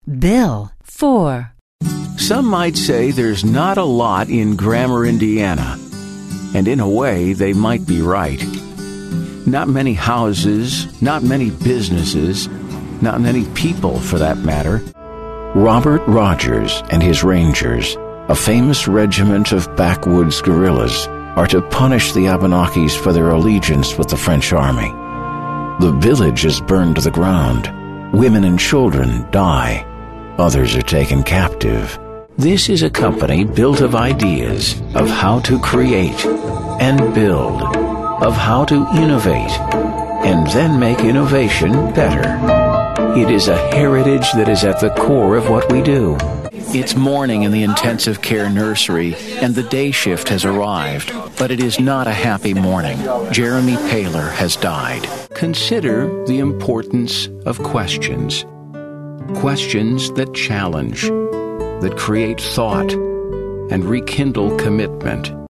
Bill. 4. Some might say there's not a lot in Grammar, Indiana. And in a way, they might be right. Not many houses, not many businesses, not many people for that matter. Robert Rogers and his Rangers, a famous regiment of backwoods guerrillas, are to punish the Abenakis for their allegiance with the French army. The village is burned to the ground. Women and children die. Others are taken captive. This is a company built of ideas of how to create and build, of how to innovate, and then make innovation better. It is a heritage that is at the core of what we do. It's morning in the intensive care nursery, and the day shift has arrived, but it is not a happy morning. Jeremy Paler has died. Consider the importance of questions. Questions that challenge, that create thought, and rekindle commitment.